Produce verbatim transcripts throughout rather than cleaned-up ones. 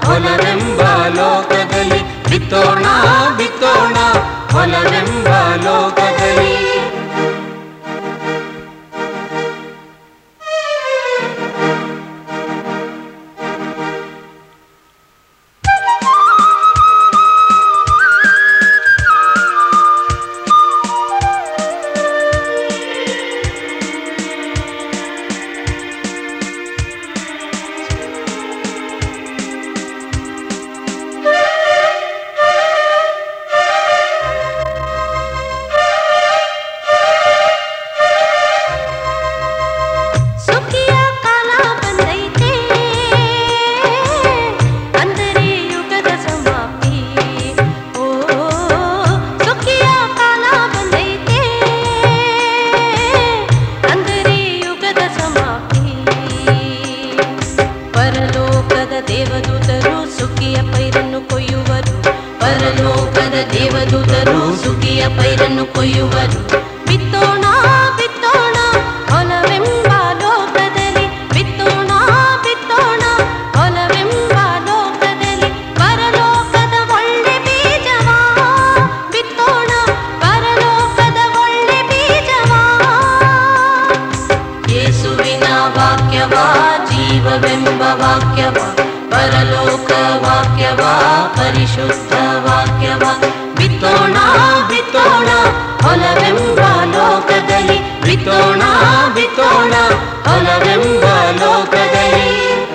ಹೊಲವೆಂಬ ಲೋಕದಲ್ಲಿ ಬಿತ್ತೋಣ ಬಿತ್ತೋಣ ಹೊಲವೆಂಬ ಲೋಕದಲ್ಲಿ. ದೇವದೂತರು ಸುಗ್ಗಿಯ ಪೈರನ್ನು ಕೊಯ್ಯುವರು, ಪರಲೋಕದ ದೇವದೂತರು ಸುಗ್ಗಿಯ ಪೈರನ್ನು ಕೊಯ್ಯುವರು. ಬಿತ್ತೋಣ ಬಿತ್ತೋಣ ಹೊಲವೆಂಬ ಲೋಕದಲ್ಲಿ, ಬಿತ್ತೋಣ ಬಿತ್ತೋಣ ಹೊಲವೆಂಬ ಲೋಕದಲ್ಲಿ. ಪರಲೋಕದ ಒಳ್ಳೆ ಬೀಜವಾ ಬಿತ್ತೋಣ, ಪರಲೋಕದ ಒಳ್ಳೆ ಬೀಜವಾ. ಯೇಸುವಿನ ವಾಕ್ಯವಾ ಜೀವವೆಂಬ ವಾಕ್ಯವಾ, ಪರಲೋಕ ವಾಕ್ಯವಾ ಪರಿಶುದ್ಧ ವಾಕ್ಯವಾ. ಬಿತ್ತೋಣ ಬಿತ್ತೋಣ ಹೊಲವೆಂಬ ಲೋಕದಲ್ಲಿ, ಬಿತ್ತೋಣ ಬಿತ್ತೋಣ ಹೊಲವೆಂಬ ಲೋಕದಲ್ಲಿ.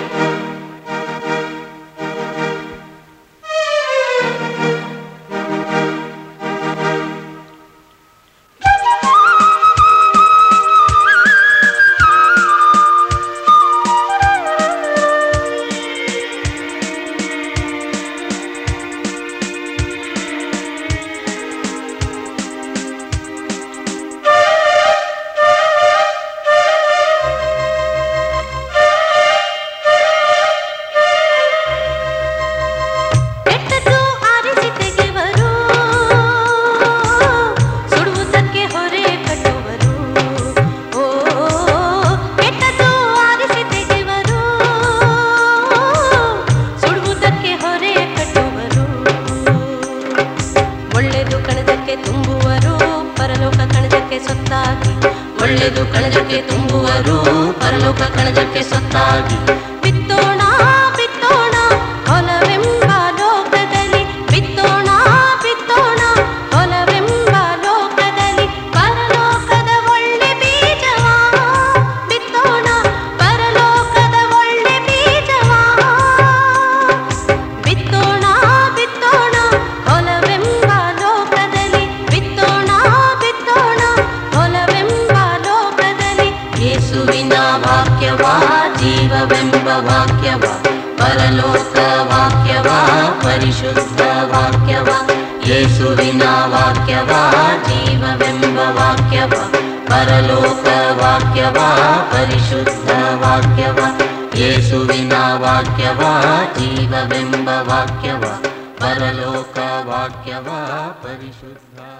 ಒಳ್ಳೆದು ಕಣಜಕ್ಕೆ ತುಂಬುವರು, ಪರಲೋಕ ಕಣಜಕ್ಕೆ ಸೊತ್ತಾಗಿ. ಬಿತ್ತೋಣ ಬಿತ್ತೋಣ ಹೊಲವೆಂಬ ಲೋಕದಲ್ಲಿ, ಬಿತ್ತೋಣ ಬಿತ್ತೋಣ ಹೊಲವೆಂಬ ಲೋಕದಲ್ಲಿ. ಪರಲೋಕದ ಒಳ್ಳೆ ಬೀಜವಾ ಬಿತ್ತೋಣ, ಪರಲೋಕದ ಒಳ್ಳೆ ಬೀಜವಾ. ಬಿತ್ತೋಣ ಬಿತ್ತೋಣ ಹೊಲವೆಂಬ ಲೋಕದಲ್ಲಿ, ಬಿತ್ತೋಣ ಬಿತ್ತೋಣ ಹೊಲವೆಂಬ ಲೋಕದಲ್ಲಿ. ಯೇಸುವಿನ ವಾಕ್ಯವಾ ಜೀವವೆಂಬ ವಾಕ್ಯವಾ, ಪರಲೋಕ ವಾಕ್ಯವಾ ಪರಿಶುದ್ಧ ವಾಕ್ಯವಾ. ಯೇಸುವಿನ ವಾಕ್ಯವಾ ಜೀವವೆಂಬ ವಾಕ್ಯವಾ, ಪರಲೋಕ ವಾಕ್ಯವಾ ಪರಿಶುದ್ಧ ವಾಕ್ಯವಾ. ಯೇಸುವಿನ ವಾಕ್ಯವಾ ಜೀವವೆಂಬ ವಾಕ್ಯವಾ, ಪರಲೋಕ ವಾಕ್ಯವಾ ಪರಿಶುದ್ಧ